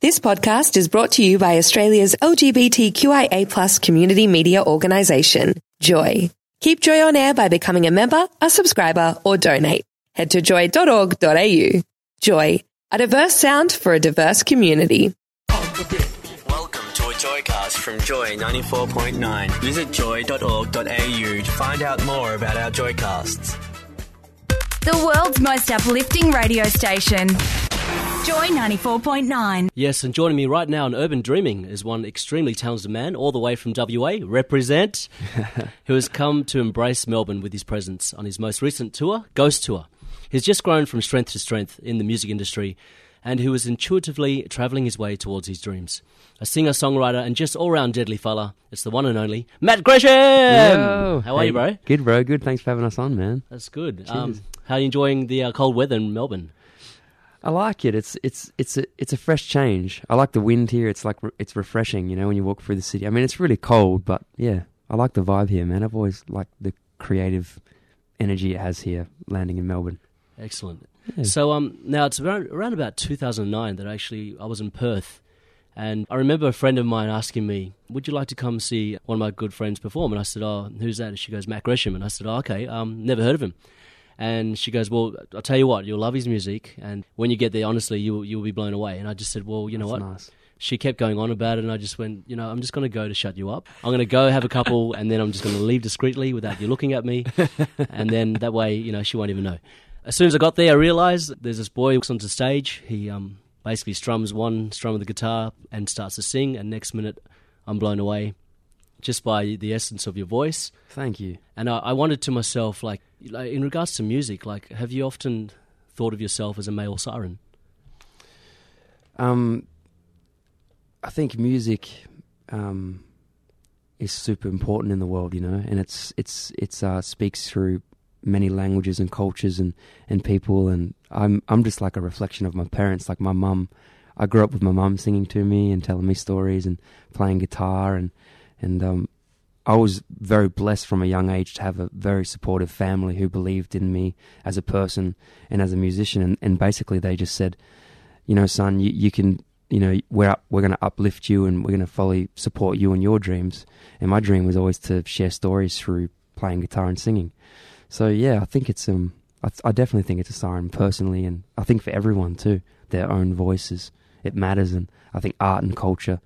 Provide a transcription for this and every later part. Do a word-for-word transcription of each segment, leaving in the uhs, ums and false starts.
This podcast is brought to you by Australia's L G B T Q I A plus community media organisation, Joy. Keep Joy on air by becoming a member, a subscriber, or donate. Head to joy dot org dot a u. Joy, a diverse sound for a diverse community. Welcome to a Joycast from Joy ninety-four point nine. Visit joy dot org dot a u to find out more about our Joycasts. The world's most uplifting radio station. Joy ninety-four point nine. Yes, and joining me right now on Urban Dreaming is one extremely talented man, all the way from W A, represent, who has come to embrace Melbourne with his presence on his most recent tour, Ghost Tour. He's just grown from strength to strength in the music industry, and who is intuitively travelling his way towards his dreams. A singer-songwriter and just all-round deadly fella. It's the one and only Matt Gresham! Yo. How are Hey, you, bro? Good, bro. Good. Thanks for having us on, man. That's good. Cheers. Um, how are you enjoying the uh, cold weather in Melbourne? I like it. It's it's it's a it's a fresh change. I like the wind here. It's like re- it's refreshing, you know, when you walk through the city. I mean, it's really cold, but yeah, I like the vibe here, man. I've always liked the creative energy it has here, landing in Melbourne. Excellent. Yeah. So um, now it's around, around about two thousand nine that actually I was in Perth, and I remember a friend of mine asking me, would you like to come see one of my good friends perform? And I said, oh, who's that? And she goes, Matt Gresham. And I said, oh, okay, um, never heard of him. And she goes, well, I'll tell you what, you'll love his music, and when you get there, honestly, you'll, you'll be blown away. And I just said, well, you know That's what? nice. She kept going on about it, and I just went, you know, I'm just going to go to shut you up. I'm going to go have a couple, and then I'm just going to leave discreetly without you looking at me, and then that way, you know, she won't even know. As soon as I got there, I realised there's this boy who walks onto stage. He um, basically strums one strum of the guitar and starts to sing, and next minute, I'm blown away just by the essence of your voice. Thank you. And I, I wondered to myself, like, like, in regards to music, like, have you often thought of yourself as a male siren? Um, I think music um, is super important in the world, you know, and it's it's it's uh, speaks through many languages and cultures and, and people, and I'm I'm just like a reflection of my parents. Like my mum, I grew up with my mum singing to me and telling me stories and playing guitar, and and um, I was very blessed from a young age to have a very supportive family who believed in me as a person and as a musician, and, and basically they just said, you know, son, you, you can, you know, we're up, we're going to uplift you and we're going to fully support you and your dreams. And my dream was always to share stories through playing guitar and singing. So yeah, I think it's um, I, I definitely think it's a siren personally, and I think for everyone too, their own voices, it matters, and I think art and culture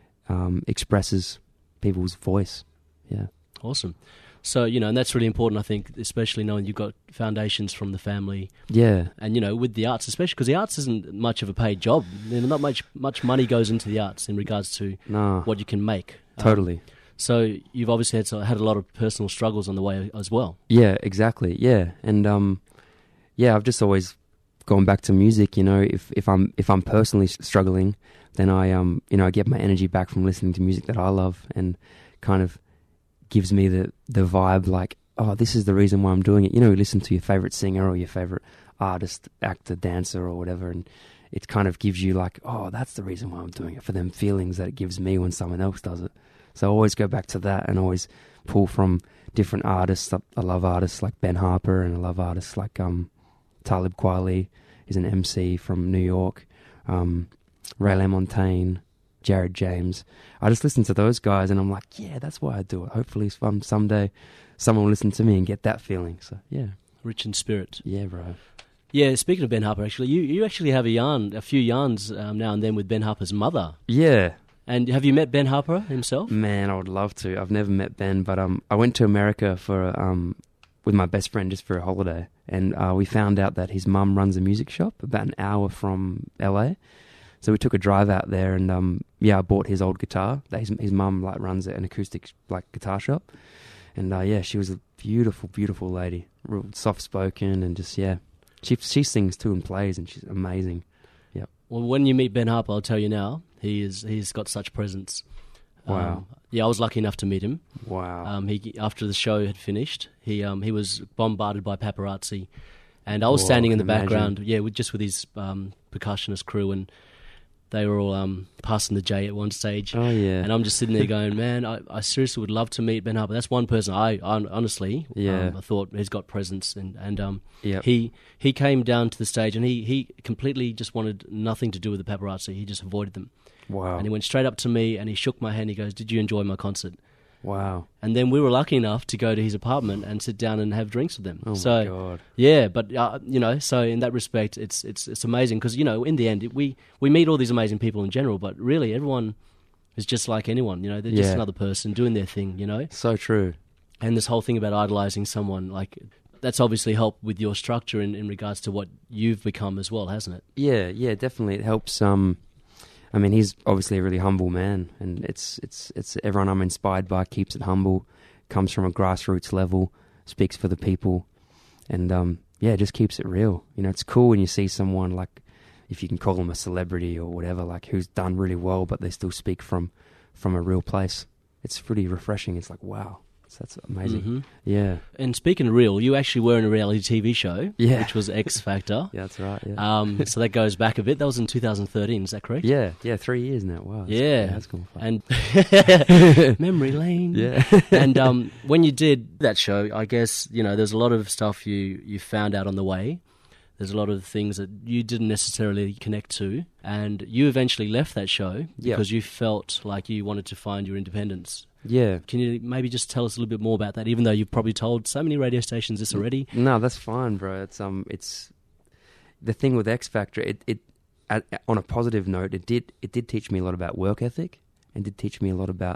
um, expresses people's voice. Yeah. Awesome. So, you know, and that's really important, I think, especially knowing you've got foundations from the family. Yeah. And, you know, with the arts, especially because the arts isn't much of a paid job. You know, not much much money goes into the arts in regards to No. what you can make. Totally. Um, so you've obviously had, had a lot of personal struggles on the way as well. Yeah, exactly. Yeah. And, um, yeah, I've just always gone back to music, you know, if, if I'm if I'm personally struggling, then I, um, you know, I get my energy back from listening to music that I love, and kind of gives me the, the vibe like, oh, this is the reason why I'm doing it. You know, you listen to your favourite singer or your favourite artist, actor, dancer or whatever, and it kind of gives you like, oh, that's the reason why I'm doing it, for them feelings that it gives me when someone else does it. So I always go back to that and always pull from different artists. I love artists like Ben Harper, and I love artists like um, Talib Kweli, is an M C from New York, um, Ray LaMontagne, Jared James. I just listen to those guys and I'm like, yeah, that's why I do it. Hopefully um, someday someone will listen to me and get that feeling. So, yeah. Rich in spirit. Yeah, bro. Yeah, speaking of Ben Harper, actually, you, you actually have a yarn, a few yarns um, now and then with Ben Harper's mother. Yeah. And have you met Ben Harper himself? Man, I would love to. I've never met Ben, but um, I went to America for um, with my best friend just for a holiday, and uh, we found out that his mum runs a music shop about an hour from L A. So we took a drive out there, and um, yeah, I bought his old guitar. His his mum like runs an acoustic like guitar shop, and uh, yeah, she was a beautiful, beautiful lady, real soft spoken, and just yeah, she she sings too and plays, and she's amazing. Yep. Well, when you meet Ben Harper, I'll tell you now, he is he's got such presence. Wow. Um, yeah, I was lucky enough to meet him. Wow. Um, he after the show had finished, he um he was bombarded by paparazzi, and I was Whoa, standing I in the can imagine. background, yeah, with just with his um percussionist crew, and they were all um, passing the J at one stage. Oh, yeah. And I'm just sitting there going, man, I, I seriously would love to meet Ben Harper. That's one person I, I honestly, Yeah. um, I thought he's got presence. And, and um, Yep. he he came down to the stage and he, he completely just wanted nothing to do with the paparazzi. He just avoided them. Wow. And he went straight up to me and he shook my hand. He goes, did you enjoy my concert? Wow. And then we were lucky enough to go to his apartment and sit down and have drinks with them. Oh, so, my God. Yeah, but, uh, you know, so in that respect, it's it's it's amazing because, you know, in the end, it, we, we meet all these amazing people in general, but really everyone is just like anyone, you know, they're just Yeah. another person doing their thing, you know. So true. And this whole thing about idolizing someone, like, that's obviously helped with your structure in, in regards to what you've become as well, hasn't it? Yeah, yeah, definitely. It helps. Um, I mean, he's obviously a really humble man, and it's it's it's everyone I'm inspired by keeps it humble, comes from a grassroots level, speaks for the people, and um, yeah, just keeps it real. You know, it's cool when you see someone like, if you can call them a celebrity or whatever, like who's done really well, but they still speak from from a real place. It's pretty refreshing. It's like, wow. That's amazing. Mm-hmm. Yeah. And speaking of real, you actually were in a reality T V show, Yeah. which was X Factor. Yeah, that's right. Yeah. Um, so that goes back a bit. That was in two thousand thirteen, is that correct? yeah, yeah, three years now. Wow. That's, Yeah. that's cool. And memory lane. Yeah. And um, when you did that show, I guess, you know, there's a lot of stuff you, you found out on the way. There's a lot of things that you didn't necessarily connect to. And you eventually left that show Yeah. because you felt like you wanted to find your independence. Yeah. Can you maybe just tell us a little bit more about that, even though you've probably told so many radio stations this already? No, that's fine, bro. It's um, it's the thing with X Factor. It it at, on a positive note, it did it did teach me a lot about work ethic, and did teach me a lot about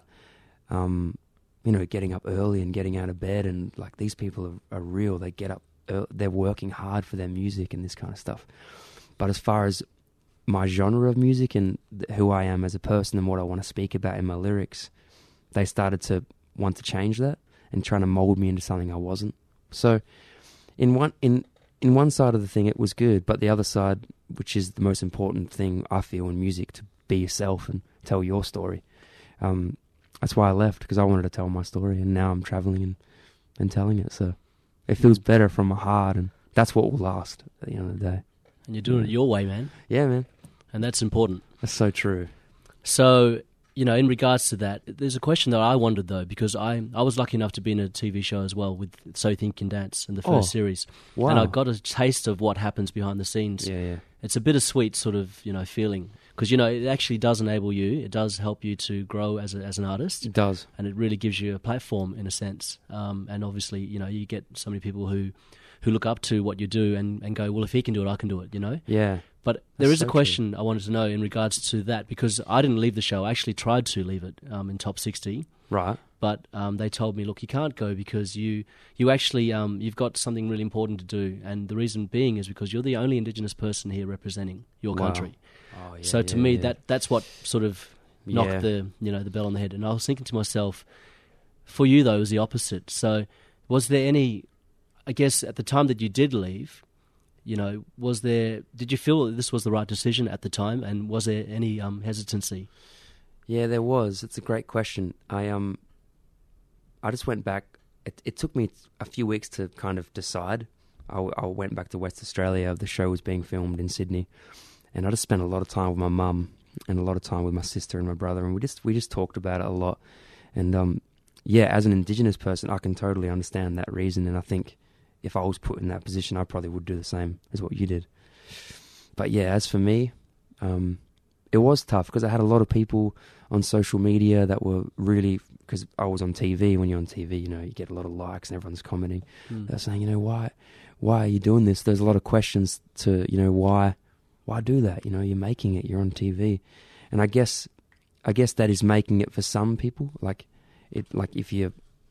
um, you know, getting up early and getting out of bed, and like these people are, are real. They get up, early, they're working hard for their music and this kind of stuff. But as far as my genre of music and th- who I am as a person and what I want to speak about in my lyrics, they started to want to change that and trying to mold me into something I wasn't. So in one in in one side of the thing it was good, but the other side, which is the most important thing I feel in music, to be yourself and tell your story. Um, that's why I left, because I wanted to tell my story, and now I'm traveling and, and telling it. So it feels better from my heart, and that's what will last at the end of the day. And you're doing it your way, man. Yeah, man. And that's important. That's so true. So, you know, in regards to that, there's a question that I wondered, though, because I I was lucky enough to be in a T V show as well with So You Think You Can Dance in the first Oh, series. wow. And I got a taste of what happens behind the scenes. Yeah, yeah. It's a bittersweet sort of, you know, feeling. Because, you know, it actually does enable you, it does help you to grow as a, as an artist. It does. And it really gives you a platform, in a sense. Um, and obviously, you know, you get so many people who, who look up to what you do and, and go, well, if he can do it, I can do it, you know? Yeah. But there That's is a so question I wanted to know in regards to that, because I didn't leave the show. I actually tried to leave it um, in top sixty, Right. but um, they told me, look, you can't go because you you actually um, you've got something really important to do, and the reason being is because you're the only Indigenous person here representing your Wow. country. Oh, yeah, so to yeah, me, yeah. that that's what sort of knocked Yeah. the you know the bell on the head. And I was thinking to myself, for you though, it was the opposite. So was there any? I guess at the time that you did leave, you know, was there? Did you feel that this was the right decision at the time, and was there any um, hesitancy? Yeah, there was. It's a great question. I um, I just went back. It, it took me a few weeks to kind of decide. I, I went back to West Australia. The show was being filmed in Sydney, and I just spent a lot of time with my mum and a lot of time with my sister and my brother, and we just we just talked about it a lot. And um, yeah, as an Indigenous person, I can totally understand that reason, and I think if I was put in that position, I probably would do the same as what you did. But yeah, as for me, um, it was tough because I had a lot of people on social media that were really, because I was on T V. When you're on T V, you know, you get a lot of likes and everyone's commenting. Mm. They're saying, you know, why, why are you doing this? There's a lot of questions to, you know, why, why do that? You know, you're making it, you're on T V, and I guess, I guess that is making it for some people. Like, it, like if you,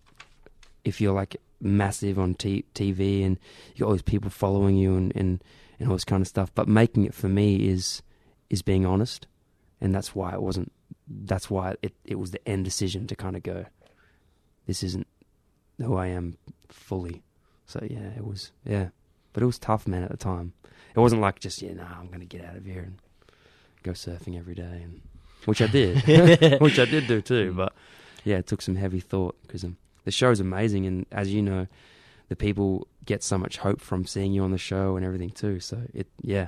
if you're like massive on t- TV and you got all these people following you and, and, and all this kind of stuff, but making it for me is is being honest, and that's why it wasn't that's why it, it was the end decision to kind of go, this isn't who I am fully. So yeah, it was yeah but it was tough, man, at the time. It wasn't like just yeah nah I'm gonna get out of here and go surfing every day, and which I did which I did do too, but yeah, it took some heavy thought, because um, the show's amazing, and as you know, the people get so much hope from seeing you on the show and everything too. So it, yeah,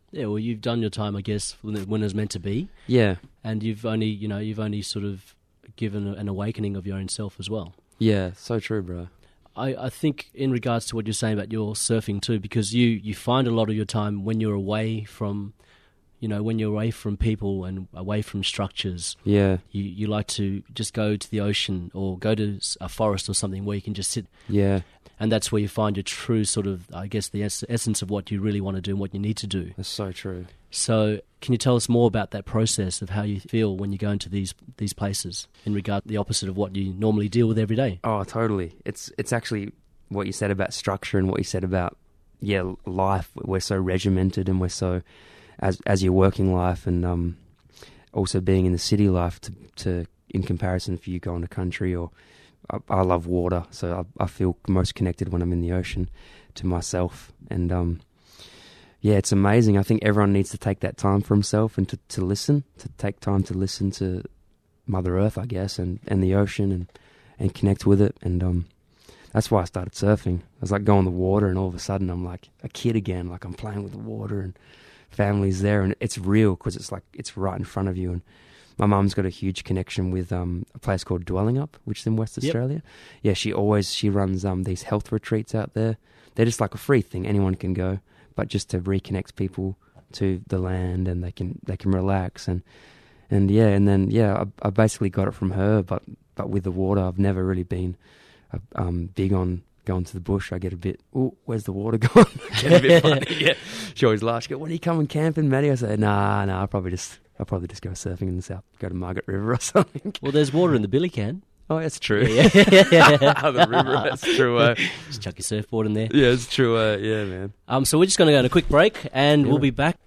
Yeah, well, you've done your time, I guess, when it, when it was meant to be, Yeah, and you've only, you know, you've only sort of given a, an awakening of your own self as well. yeah, so true, bro. I, I think in regards to what you're saying about your surfing too, because you, you find a lot of your time when you're away from, you know, when you're away from people and away from structures, Yeah, you, you like to just go to the ocean or go to s- a forest or something where you can just sit, yeah, and that's where you find your true sort of, I guess, the es- essence of what you really want to do and what you need to do. that's so true. So can you tell us more about that process of how you feel when you go into these these places in regard to the opposite of what you normally deal with every day? Oh, totally. It's it's actually what you said about structure and what you said about, yeah, life. We're so regimented and we're so, as as your working life and um, also being in the city life to, to in comparison if you go in a country or, I, I love water, so I, I feel most connected when I'm in the ocean to myself. And um, yeah, it's amazing. I think everyone needs to take that time for himself and to, to listen, to take time to listen to Mother Earth, I guess, and, and the ocean and, and connect with it. And um, that's why I started surfing. I was like going in the water and all of a sudden I'm like a kid again, like I'm playing with the water and family's there and it's real because it's like it's right in front of you. And my mum's got a huge connection with um, a place called Dwelling Up, which is in West Yep. Australia. Yeah, she always, she runs um, these health retreats out there. They're just like a free thing, anyone can go, but just to reconnect people to the land and they can they can relax. And and yeah, and then, yeah, I, I basically got it from her, but, but with the water, I've never really been uh, um, big on going to the bush. I get a bit, oh, where's the water gone? Get a bit funny, yeah. She always laughs. She goes, when are you coming camping, Maddie? I say, nah, nah, I'll probably just, I'll probably just go surfing in the south, go to Margaret River or something. Well, there's water in the billy can. Oh, that's true. Yeah, yeah, yeah. The river, that's true. Uh, Just chuck your surfboard in there. yeah, it's true. Uh, yeah, man. Um, so we're just going to go on a quick break, and Yeah. we'll be back.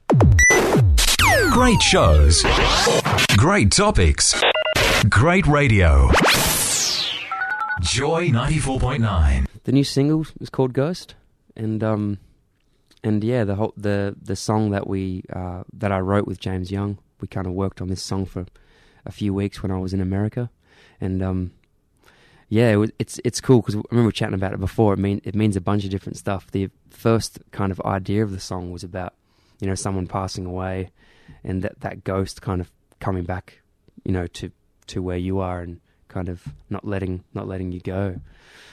Great shows. Great topics. Great radio. Joy ninety-four point nine. The new single is called Ghost, and um, and yeah, the whole the the song that we uh, that I wrote with James Young, we kind of worked on this song for a few weeks when I was in America, and um, yeah, it was, it's it's cool because I remember we were chatting about it before. It mean it means a bunch of different stuff. The first kind of idea of the song was about, you know, someone passing away, and that that ghost kind of coming back, you know, to to where you are and kind of not letting not letting you go.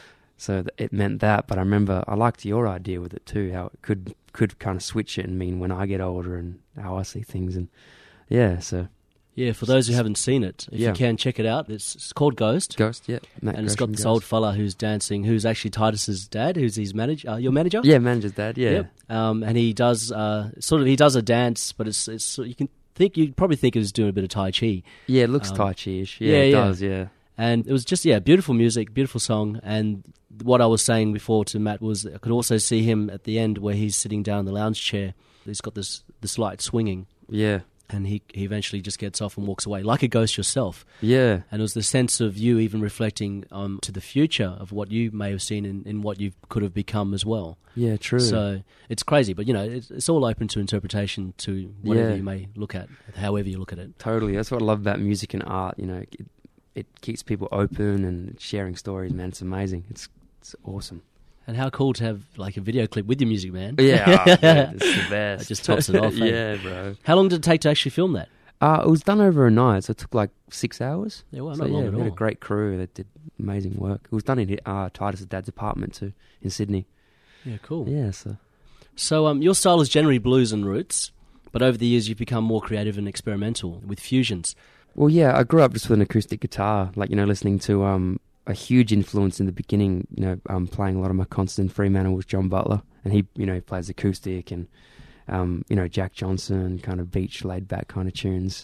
So th- it meant that, but I remember I liked your idea with it too, how it could could kind of switch it and mean when I get older and how I see things. And yeah, so Yeah, for those who haven't seen it, if Yeah. you can check it out, it's, it's called Ghost. Ghost, yeah, Matt And it's got Gresham, this Ghost. old fella who's dancing, who's actually Titus's dad, who's his manager, uh, your manager. Yeah, manager's dad, yeah, Yep. Um, and he does uh, sort of he does a dance, but it's it's you can think you'd probably think he was doing a bit of Tai Chi. yeah. It looks Um, Tai Chi-ish, yeah, yeah, it yeah. does, yeah, And it was just, yeah, beautiful music, beautiful song. And what I was saying before to Matt was I could also see him at the end where he's sitting down in the lounge chair. He's got this, this light swinging, yeah, and he, he eventually just gets off and walks away, like a ghost yourself. yeah, And it was the sense of you even reflecting um, to the future of what you may have seen in, in what you could have become as well. yeah. True. So it's crazy, but, you know, it's, it's all open to interpretation to whatever Yeah. you may look at, however you look at it. Totally. That's what I love about music and art. You know, it, it keeps people open and sharing stories. Man, it's amazing. It's it's awesome. And how cool to have, like, a video clip with your music, man. Yeah, oh, man, it's the best. It just tops it off, eh? Yeah, bro. How long did it take to actually film that? Uh, it was done over a night, so it took like six hours. Yeah, well, so, not long yeah, at we had all. a great crew that did amazing work. It was done in uh, Titus's dad's apartment too, in Sydney. Yeah, cool. Yeah, so So um, your style is generally blues and roots, but over the years you've become more creative and experimental with fusions. well, yeah, I grew up just with an acoustic guitar, like, you know, listening to um a huge influence in the beginning. You know, um, playing a lot of my constant Fremantle was John Butler, and he, you know, he plays acoustic and um, you know, Jack Johnson, kind of beach, laid back kind of tunes.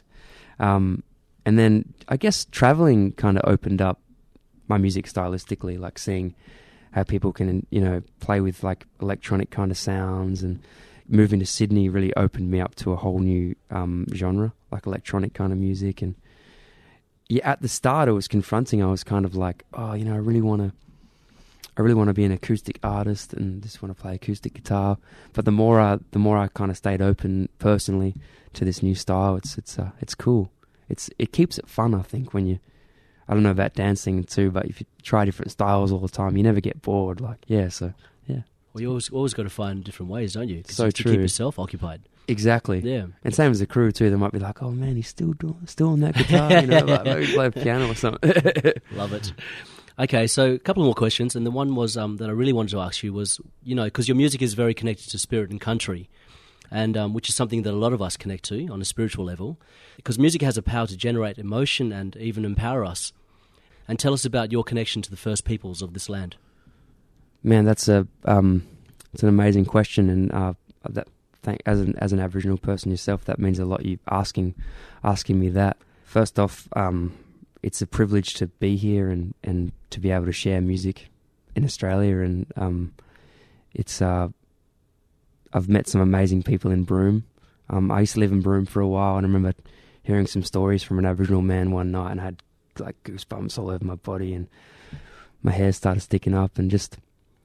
Um, and then I guess traveling kind of opened up my music stylistically, like seeing how people can, you know, play with like electronic kind of sounds, and moving to Sydney really opened me up to a whole new um, genre, like electronic kind of music. And yeah, at the start it was confronting. I was kind of like, oh, you know, I really want to, I really want to be an acoustic artist and just want to play acoustic guitar. But the more I, the more I kind of stayed open personally to this new style, it's it's uh, it's cool. It's it keeps it fun, I think, when you, I don't know about dancing too, but if you try different styles all the time, you never get bored. Like, yeah, so yeah, Well, you always always got to find different ways, don't you? 'Cause So you have to true. keep yourself occupied. Exactly. Yeah. And same as the crew too. They might be like, "Oh man, he's still doing, still on that guitar." You know, like maybe play piano or something. Love it. Okay, so a couple more questions, and the one was um, that I really wanted to ask you was, you know, because your music is very connected to spirit and country, and um, which is something that a lot of us connect to on a spiritual level, because music has a power to generate emotion and even empower us. And tell us about your connection to the first peoples of this land. Man, that's a um, it's an amazing question, and uh, that thank, as an as an Aboriginal person yourself, that means a lot. You asking asking me that. First off, um, it's a privilege to be here and, and to be able to share music in Australia, and um, it's uh, I've met some amazing people in Broome. Um, I used to live in Broome for a while, and I remember hearing some stories from an Aboriginal man one night, and I had like goosebumps all over my body, and my hair started sticking up, and just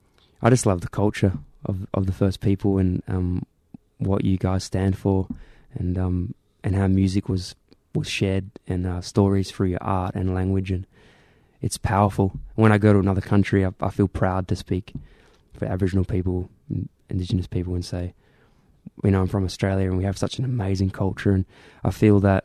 I just love the culture of of the First People, and um, what you guys stand for, and um, and how music was. was shared, and uh, stories through your art and language, and it's powerful. When I go to another country, I, I feel proud to speak for Aboriginal people, Indigenous people, and say, you know, I'm from Australia and we have such an amazing culture, and I feel that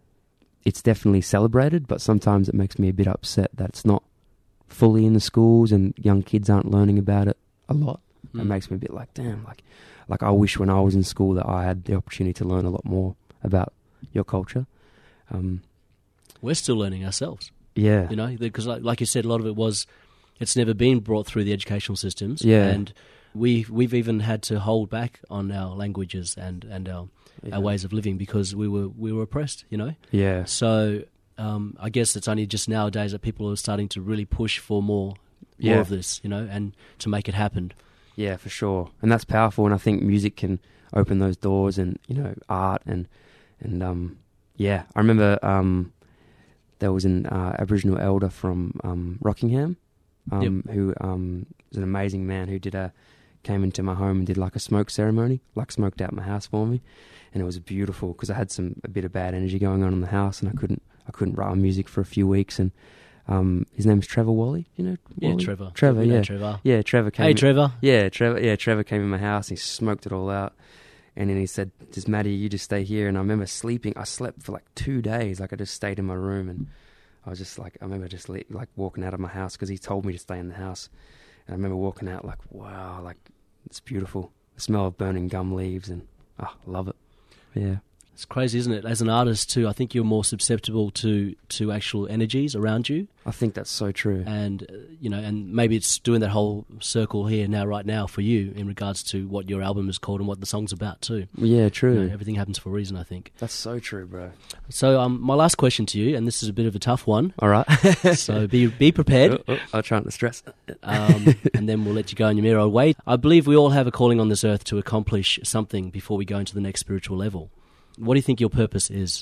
it's definitely celebrated, but sometimes it makes me a bit upset that it's not fully in the schools and young kids aren't learning about it a lot. Mm. It makes me a bit like, damn, like, like I wish when I was in school that I had the opportunity to learn a lot more about your culture. Um, We're still learning ourselves. Yeah. You know, because like, like you said, a lot of it was, it's never been brought through the educational systems. Yeah. And we, we've even had to hold back on our languages and, and our, yeah. our ways of living because we were, we were oppressed, you know? Yeah. So um, I guess it's only just nowadays that people are starting to really push for more, more yeah. of this, you know, and to make it happen. Yeah, for sure. And that's powerful. And I think music can open those doors, and, you know, art and, and, um, yeah, I remember um, there was an uh, Aboriginal elder from um, Rockingham um, yep. who um, was an amazing man who did a came into my home and did like a smoke ceremony, like smoked out my house for me, and it was beautiful because I had some a bit of bad energy going on in the house, and I couldn't I couldn't write music for a few weeks, and um, his name's Trevor Wally, you know? Wally? Yeah, Trevor. Trevor, yeah, yeah, Trevor. Yeah, Trevor came. Hey, in, Trevor. Yeah, Trevor. Yeah, Trevor came in my house. And he smoked it all out. And then he said, "Just Maddie, you just stay here." And I remember sleeping. I slept for like two days. Like I just stayed in my room, and I was just like, I remember just le- like walking out of my house because he told me to stay in the house. And I remember walking out like, wow, like it's beautiful. The smell of burning gum leaves, and oh, I love it. Yeah. It's crazy, isn't it? As an artist too, I think you're more susceptible to, to actual energies around you. I think that's so true. And, uh, you know, and maybe it's doing that whole circle here now, right now for you in regards to what your album is called and what the song's about too. Yeah, true. You know, everything happens for a reason, I think. That's so true, bro. So um, my last question to you, and this is a bit of a tough one. All right. So be be prepared. Oh, oh, I'll try not to stress. um, and then we'll let you go on your mirror way. I believe we all have a calling on this earth to accomplish something before we go into the next spiritual level. What do you think your purpose is?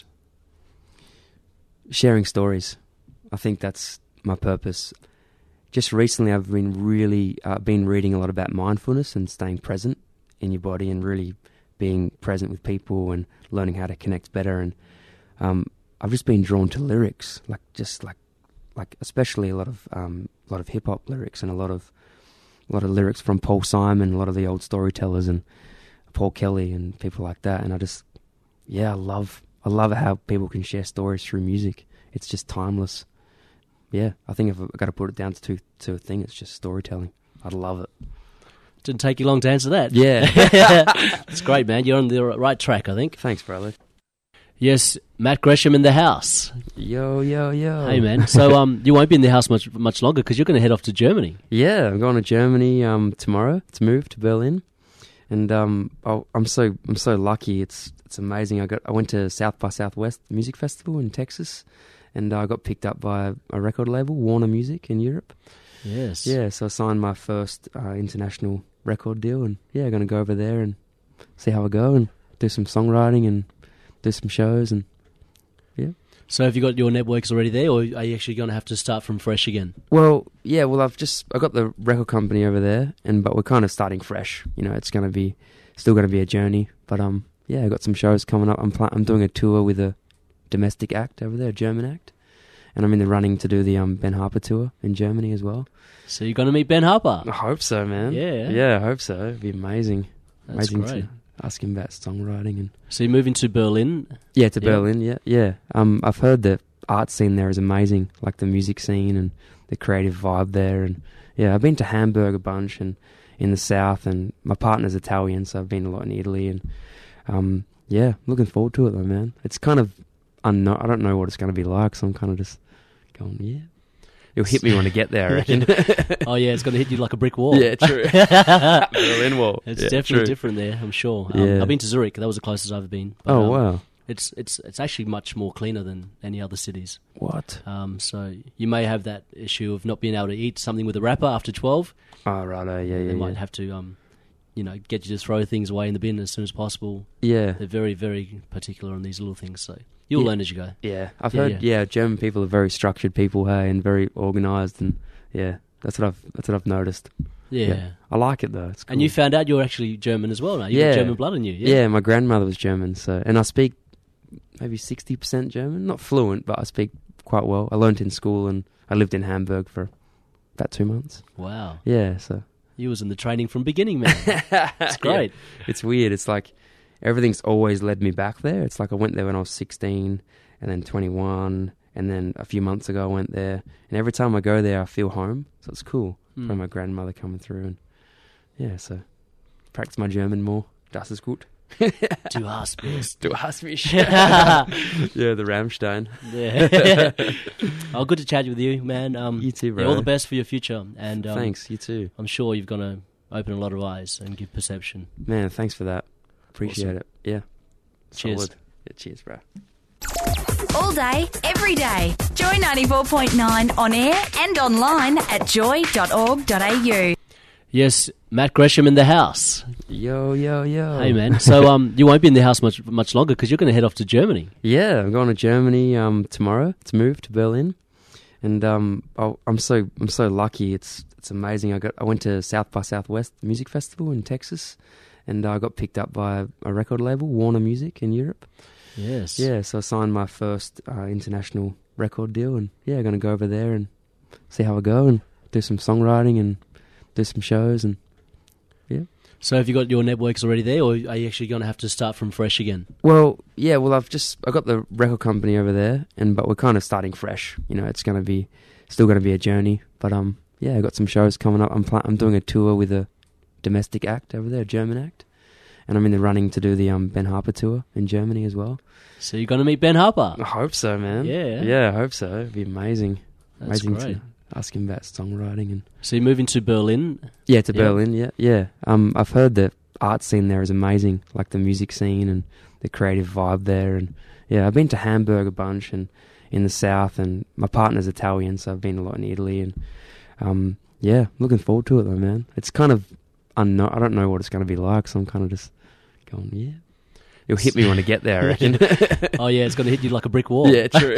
Sharing stories. I think that's my purpose. Just recently I've been really uh, been reading a lot about mindfulness and staying present in your body and really being present with people and learning how to connect better. And um, I've just been drawn to lyrics, like just like like especially a lot of um, a lot of hip hop lyrics and a lot of a lot of lyrics from Paul Simon, a lot of the old storytellers and Paul Kelly and people like that. And I just Yeah, I love I love how people can share stories through music. It's just timeless. Yeah, I think if I've got to put it down to to a thing, it's just storytelling. I'd love it. Didn't take you long to answer that. Yeah. It's great, man. You're on the right track, I think. Thanks, brother. Yes, Matt Gresham in the house. Yo, yo, yo. Hey, man. So um, you won't be in the house much much longer because you're going to head off to Germany. Yeah, I'm going to Germany um, tomorrow to move to Berlin. And um, oh, I'm so I'm so lucky. It's it's amazing. I got I went to South by Southwest Music Festival in Texas, and I got picked up by a, a record label, Warner Music in Europe. Yes. Yeah, so I signed my first uh, international record deal, and yeah, I'm going to go over there and see how I go and do some songwriting and do some shows, and yeah. So have you got your networks already there, or are you actually going to have to start from fresh again? Well, yeah, well, I've just, I got the record company over there, and but we're kind of starting fresh. You know, it's going to be, still going to be a journey, but um, yeah, I got some shows coming up. I'm pl- I'm doing a tour with a domestic act over there, a German act, and I'm in the running to do the um Ben Harper tour in Germany as well. So you're going to meet Ben Harper? I hope so, man. Yeah. Yeah, I hope so. It'd be amazing. That's amazing great. To, ask him about songwriting and So you're moving to Berlin? yeah, to Yeah. Berlin. Yeah, yeah. Um, I've heard the art scene there is amazing, like the music scene and the creative vibe there. And yeah, I've been to Hamburg a bunch and in the south, and my partner's Italian, so I've been a lot in Italy. And um, yeah, looking forward to it though, man. It's kind of unknown. I don't know what it's going to be like, so I'm kind of just going, yeah. It'll hit me when I get there, I reckon. Oh yeah, it's going to hit you like a brick wall. Yeah, true. Berlin Wall. It's Yeah, definitely true. different there, I'm sure. Um, Yeah. I've been to Zurich. That was the closest I've ever been. But, Oh, um, wow. It's it's it's actually much more cleaner than any other cities. What? Um, so you may have that issue of not being able to eat something with a wrapper after twelve. Oh, righto. Yeah, yeah, They might yeah. have to, um, you know, get you to throw things away in the bin as soon as possible. Yeah. They're very, very particular on these little things. So you'll Yeah. learn as you go. Yeah, I've Yeah, heard. yeah. Yeah. German people are very structured people, hey, and very organised, and yeah, that's what I've that's what I've noticed. Yeah. I like it though. It's cool. And you found out you're actually German as well now. You've Yeah. got German blood in you. yeah. Yeah. my grandmother was German, so and I speak maybe sixty percent German, not fluent, but I speak quite well. I learnt in school, and I lived in Hamburg for about two months. Wow. Yeah, so You was in the training from beginning, man. It's great. Yeah. It's weird. It's like everything's always led me back there. It's like I went there when I was sixteen, and then twenty-one, and then a few months ago I went there. And every time I go there, I feel home. So it's cool. Mm. From my grandmother coming through, and yeah, so practice my German more. Das ist gut. Du hast bist. Du hast mich. Yeah, the Rammstein. Yeah. Oh, good to chat with you, man. Um, You too, yeah, bro. all the best for your future. And um, Thanks, you too. I'm sure you're going to open a lot of eyes and give perception. Man, thanks for that. Appreciate Awesome. it. Yeah. Cheers. Solid. Yeah, cheers, bro. All day, every day. Joy ninety-four point nine on air and online at joy dot org dot a u. Yes, Matt Gresham in the house. Yo, yo, yo. Hey, man. So um, you won't be in the house much much longer because you're going to head off to Germany. Yeah, I'm going to Germany um tomorrow to move to Berlin, and um I'll, I'm so I'm so lucky. It's it's amazing. I got I went to South by Southwest Music Festival in Texas, and I got picked up by a record label, Warner Music in Europe. Yes. Yeah, so I signed my first uh, international record deal, and yeah, I'm going to go over there and see how I go and do some songwriting and do some shows, and yeah. So have you got your networks already there, or are you actually going to have to start from fresh again? Well, yeah, well, I've just I got the record company over there, and but we're kind of starting fresh. You know, it's going to be still going to be a journey, but um, yeah, I got some shows coming up. I'm pl- I'm doing a tour with a domestic act over there, a German act, and I'm in the running to do the um Ben Harper tour in Germany as well. So you're going to meet Ben Harper. I hope so, man. Yeah. yeah, I hope so. It'd be amazing. That's amazing great. to ask him about songwriting and So you're moving to Berlin. yeah, to Yeah. Berlin. Yeah, yeah. Um, I've heard the art scene there is amazing, like the music scene and the creative vibe there. And yeah, I've been to Hamburg a bunch and in the south, and my partner's Italian, so I've been a lot in Italy. And um, yeah, looking forward to it though, man. It's kind of unknown. I don't know what it's going to be like, so I'm kind of just going, yeah. It'll hit me when I get there, I reckon. Oh yeah, it's going to hit you like a brick wall. Yeah, true.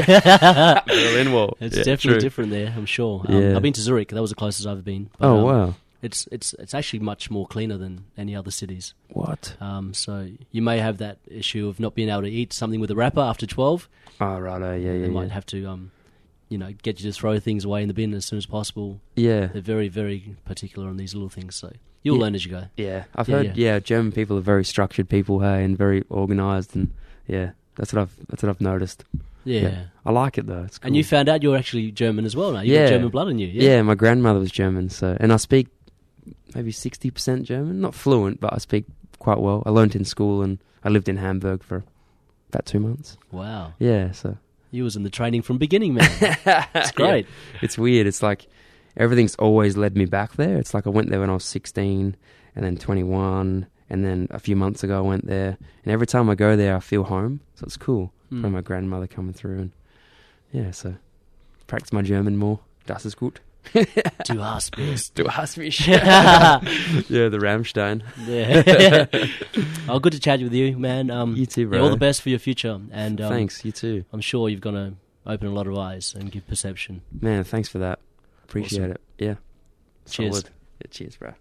Berlin Wall. It's Yeah, definitely true. different there, I'm sure. Um, Yeah. I've been to Zurich. That was the closest I've ever been. But, Oh um, wow. It's it's it's actually much more cleaner than any other cities. What? Um, so you may have that issue of not being able to eat something with a wrapper after twelve. Oh righto. Yeah, yeah, They might yeah. have to, um, you know, get you to throw things away in the bin as soon as possible. Yeah. They're very, very particular on these little things. So you'll Yeah. learn as you go. Yeah, I've Yeah, heard. Yeah. German people are very structured people, hey, and very organised, and yeah, that's what I've that's what I've noticed. Yeah. I like it though. It's cool. And you found out you're actually German as well now. You've Yeah. got German blood in you. yeah. Yeah. my grandmother was German, so and I speak maybe sixty percent German, not fluent, but I speak quite well. I learnt in school, and I lived in Hamburg for about two months. Wow. Yeah, so You was in the training from beginning, man. It's great. Yeah. It's weird. It's like everything's always led me back there. It's like I went there when I was sixteen, and then twenty-one, and then a few months ago I went there. And every time I go there, I feel home. So it's cool. Mm. From my grandmother coming through, and yeah, so practice my German more. Das ist gut. Du hast bist. Du hast mich. Yeah, the Rammstein. Yeah. Oh, good to chat with you, man. Um, You too, yeah, bro. all the best for your future. And um, Thanks, you too. I'm sure you're going to open a lot of eyes and give perception. Man, thanks for that. Appreciate Awesome. it. Yeah. Cheers. Solid. Yeah, cheers, bro.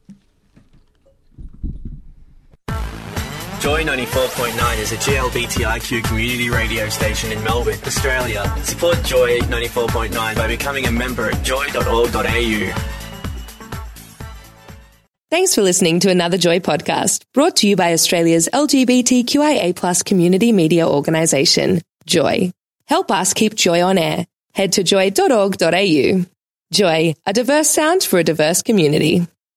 Joy ninety-four point nine is a G L B T I Q community radio station in Melbourne, Australia. Support Joy ninety-four point nine by becoming a member at joy dot org dot a u. Thanks for listening to another Joy podcast, brought to you by Australia's L G B T Q I A plus community media organisation, Joy. Help us keep Joy on air. Head to joy dot org dot a u. Joy, a diverse sound for a diverse community.